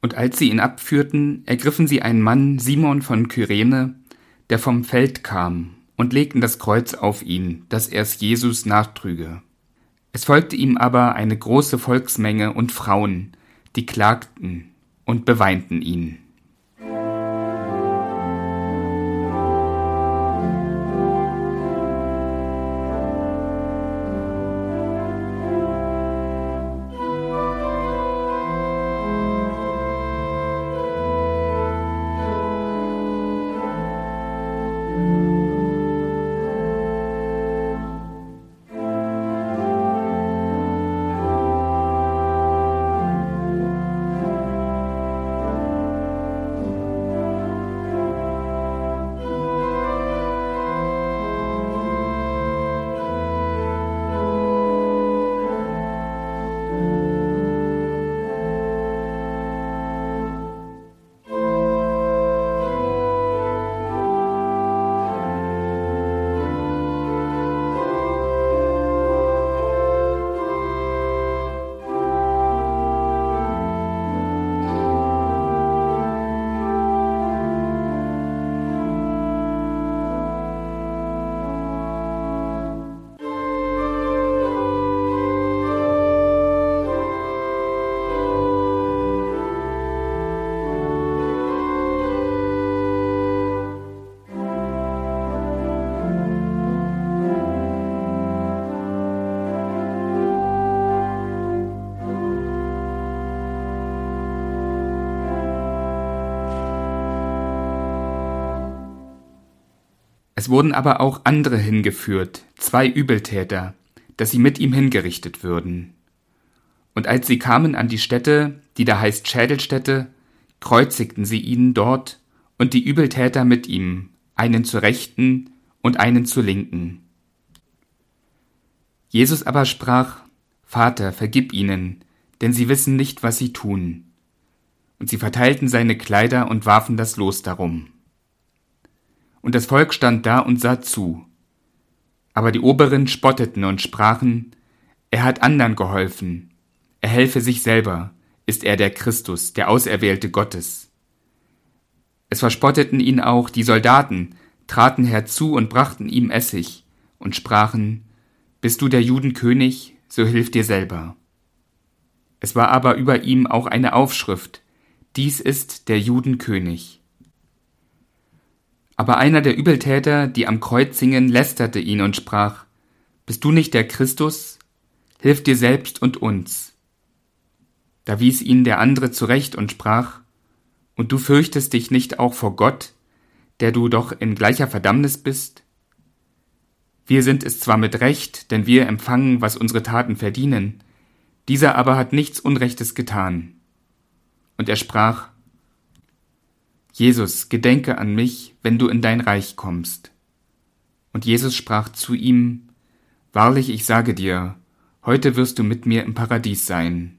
Und als sie ihn abführten, ergriffen sie einen Mann, Simon von Kyrene, der vom Feld kam, und legten das Kreuz auf ihn, dass er es Jesus nachtrüge. Es folgte ihm aber eine große Volksmenge und Frauen, die klagten und beweinten ihn. Es wurden aber auch andere hingeführt, 2 Übeltäter, dass sie mit ihm hingerichtet würden. Und als sie kamen an die Stätte, die da heißt Schädelstätte, kreuzigten sie ihn dort und die Übeltäter mit ihm, einen zur Rechten und einen zur Linken. Jesus aber sprach: Vater, vergib ihnen, denn sie wissen nicht, was sie tun. Und sie verteilten seine Kleider und warfen das Los darum. Und das Volk stand da und sah zu. Aber die Oberen spotteten und sprachen: Er hat anderen geholfen. Er helfe sich selber. Ist er der Christus, der Auserwählte Gottes? Es verspotteten ihn auch die Soldaten, traten herzu und brachten ihm Essig und sprachen: Bist du der Juden König, so hilf dir selber. Es war aber über ihm auch eine Aufschrift: Dies ist der Juden König. Aber einer der Übeltäter, die am Kreuz hingen, lästerte ihn und sprach: Bist du nicht der Christus? Hilf dir selbst und uns. Da wies ihn der andere zurecht und sprach: Und du fürchtest dich nicht auch vor Gott, der du doch in gleicher Verdammnis bist? Wir sind es zwar mit Recht, denn wir empfangen, was unsere Taten verdienen, dieser aber hat nichts Unrechtes getan. Und er sprach: Jesus, gedenke an mich, wenn du in dein Reich kommst. Und Jesus sprach zu ihm: Wahrlich, ich sage dir, heute wirst du mit mir im Paradies sein.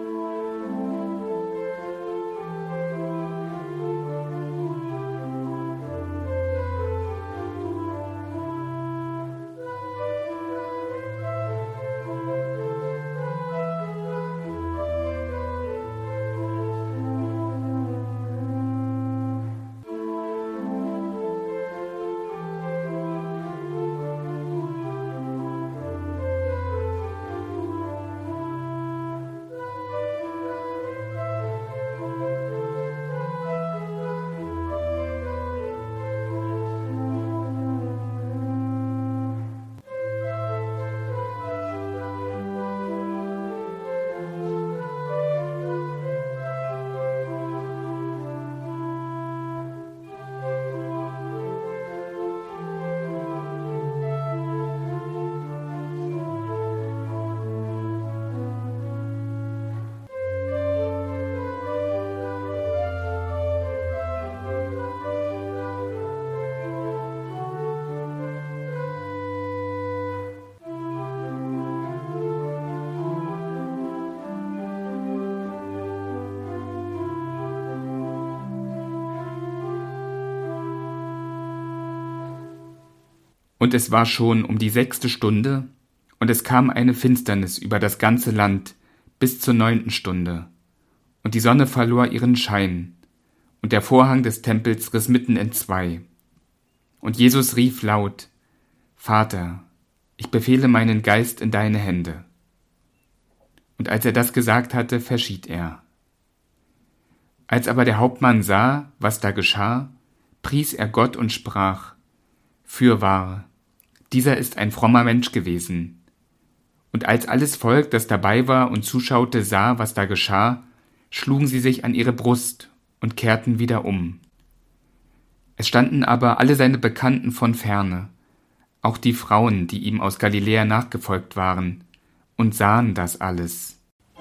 Und es war schon um die 6. Stunde, und es kam eine Finsternis über das ganze Land bis zur 9. Stunde. und die Sonne verlor ihren Schein, und der Vorhang des Tempels riss mitten entzwei. Und Jesus rief laut: Vater, ich befehle meinen Geist in deine Hände. Und als er das gesagt hatte, verschied er. Als aber der Hauptmann sah, was da geschah, pries er Gott und sprach: Fürwahr, dieser ist ein frommer Mensch gewesen. Und als alles Volk, das dabei war und zuschaute, sah, was da geschah, schlugen sie sich an ihre Brust und kehrten wieder um. Es standen aber alle seine Bekannten von ferne, auch die Frauen, die ihm aus Galiläa nachgefolgt waren, und sahen das alles.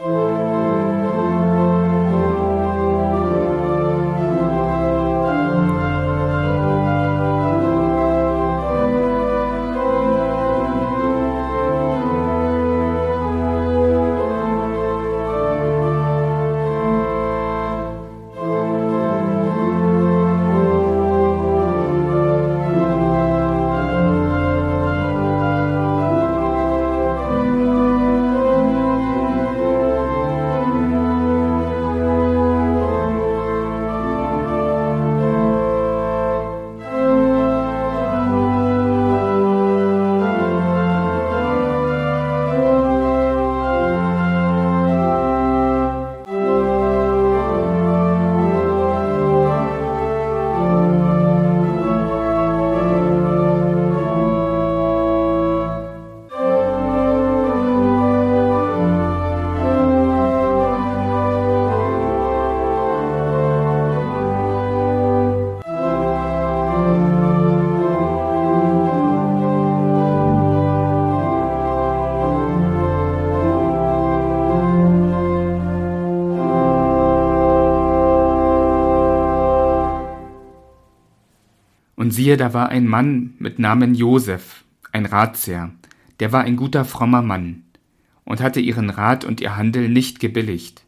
Und siehe, da war ein Mann mit Namen Josef, ein Ratsherr, der war ein guter, frommer Mann und hatte ihren Rat und ihr Handel nicht gebilligt.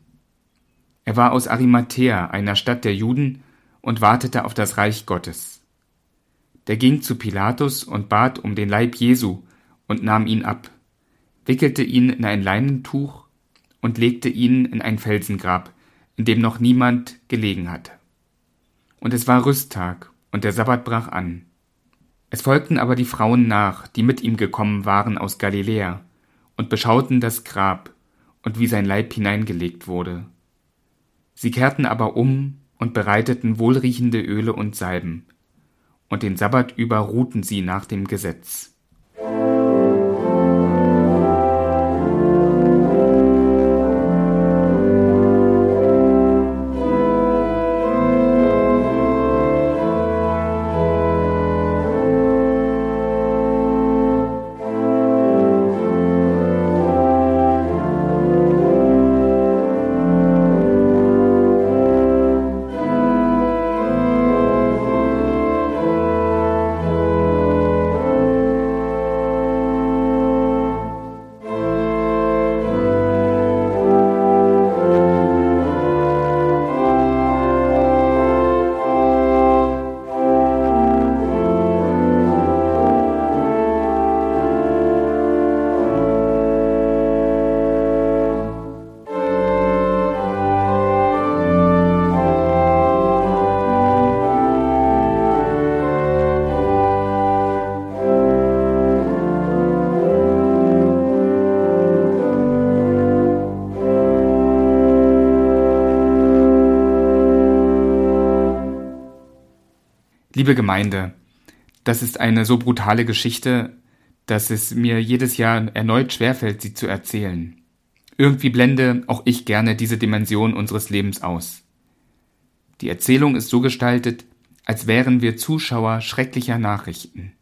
Er war aus Arimathäa, einer Stadt der Juden, und wartete auf das Reich Gottes. Der ging zu Pilatus und bat um den Leib Jesu und nahm ihn ab, wickelte ihn in ein Leinentuch und legte ihn in ein Felsengrab, in dem noch niemand gelegen hatte. Und es war Rüsttag, und der Sabbat brach an. Es folgten aber die Frauen nach, die mit ihm gekommen waren aus Galiläa, und beschauten das Grab und wie sein Leib hineingelegt wurde. Sie kehrten aber um und bereiteten wohlriechende Öle und Salben, und den Sabbat über ruhten sie nach dem Gesetz. Liebe Gemeinde, das ist eine so brutale Geschichte, dass es mir jedes Jahr erneut schwerfällt, sie zu erzählen. Irgendwie blende auch ich gerne diese Dimension unseres Lebens aus. Die Erzählung ist so gestaltet, als wären wir Zuschauer schrecklicher Nachrichten.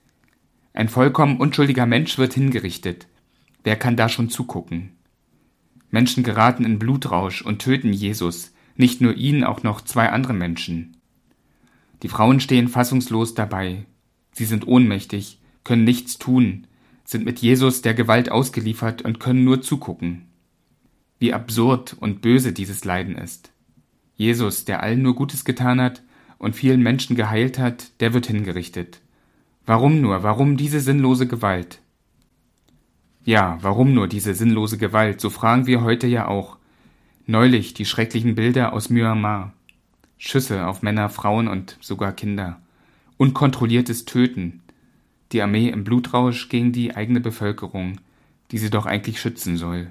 Ein vollkommen unschuldiger Mensch wird hingerichtet. Wer kann da schon zugucken? Menschen geraten in Blutrausch und töten Jesus, nicht nur ihn, auch noch 2 andere Menschen. Die Frauen stehen fassungslos dabei. Sie sind ohnmächtig, können nichts tun, sind mit Jesus der Gewalt ausgeliefert und können nur zugucken. Wie absurd und böse dieses Leiden ist. Jesus, der allen nur Gutes getan hat und vielen Menschen geheilt hat, der wird hingerichtet. Warum nur? Warum diese sinnlose Gewalt? Ja, warum nur diese sinnlose Gewalt? So fragen wir heute ja auch. Neulich die schrecklichen Bilder aus Myanmar. Schüsse auf Männer, Frauen und sogar Kinder. Unkontrolliertes Töten. Die Armee im Blutrausch gegen die eigene Bevölkerung, die sie doch eigentlich schützen soll.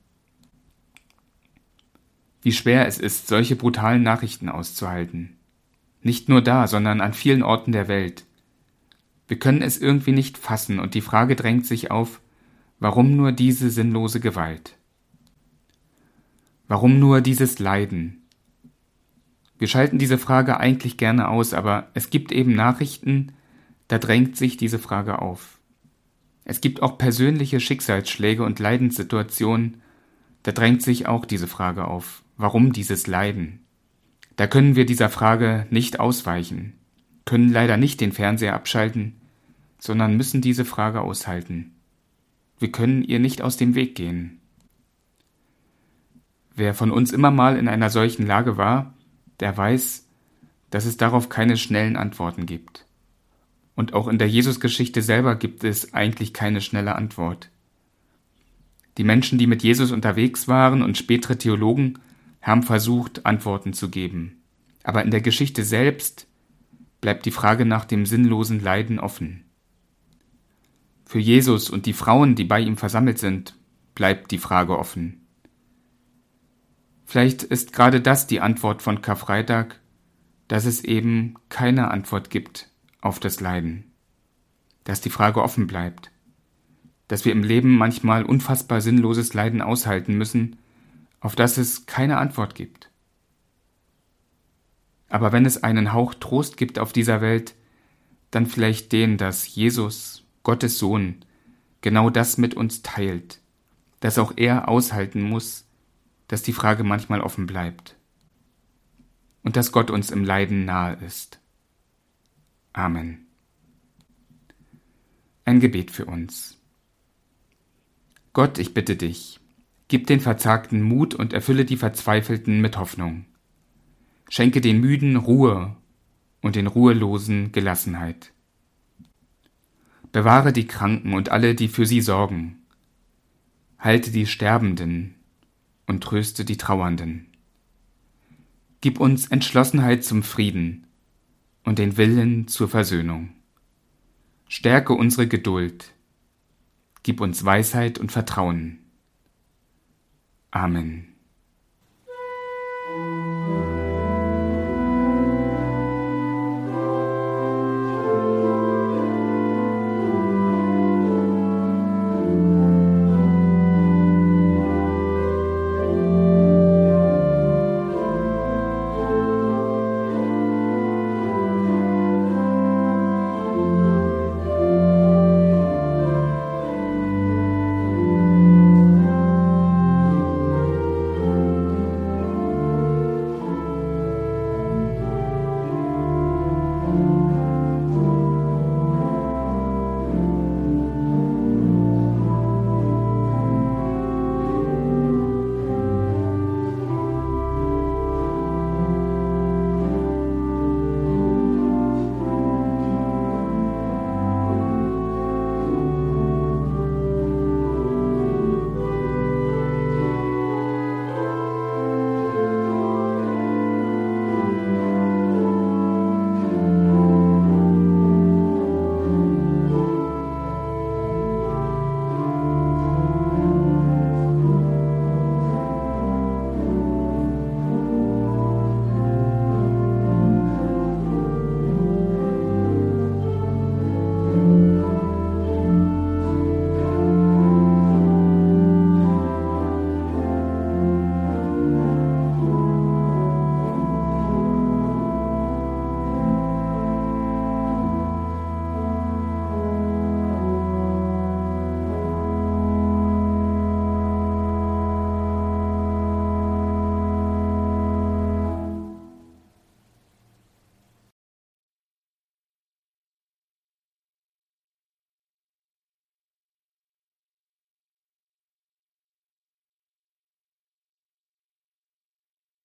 Wie schwer es ist, solche brutalen Nachrichten auszuhalten. Nicht nur da, sondern an vielen Orten der Welt. Wir können es irgendwie nicht fassen und die Frage drängt sich auf, warum nur diese sinnlose Gewalt? Warum nur dieses Leiden? Wir schalten diese Frage eigentlich gerne aus, aber es gibt eben Nachrichten, da drängt sich diese Frage auf. Es gibt auch persönliche Schicksalsschläge und Leidenssituationen, da drängt sich auch diese Frage auf. Warum dieses Leiden? Da können wir dieser Frage nicht ausweichen, können leider nicht den Fernseher abschalten, sondern müssen diese Frage aushalten. Wir können ihr nicht aus dem Weg gehen. Wer von uns immer mal in einer solchen Lage war, der weiß, dass es darauf keine schnellen Antworten gibt. Und auch in der Jesusgeschichte selber gibt es eigentlich keine schnelle Antwort. Die Menschen, die mit Jesus unterwegs waren und spätere Theologen, haben versucht, Antworten zu geben. Aber in der Geschichte selbst bleibt die Frage nach dem sinnlosen Leiden offen. Für Jesus und die Frauen, die bei ihm versammelt sind, bleibt die Frage offen. Vielleicht ist gerade das die Antwort von Karfreitag, dass es eben keine Antwort gibt auf das Leiden. Dass die Frage offen bleibt. Dass wir im Leben manchmal unfassbar sinnloses Leiden aushalten müssen, auf das es keine Antwort gibt. Aber wenn es einen Hauch Trost gibt auf dieser Welt, dann vielleicht den, dass Jesus, Gottes Sohn, genau das mit uns teilt, dass auch er aushalten muss, dass die Frage manchmal offen bleibt und dass Gott uns im Leiden nahe ist. Amen. Ein Gebet für uns. Gott, ich bitte dich, gib den Verzagten Mut und erfülle die Verzweifelten mit Hoffnung. Schenke den Müden Ruhe und den Ruhelosen Gelassenheit. Bewahre die Kranken und alle, die für sie sorgen. Halte die Sterbenden und tröste die Trauernden. Gib uns Entschlossenheit zum Frieden und den Willen zur Versöhnung. Stärke unsere Geduld. Gib uns Weisheit und Vertrauen. Amen.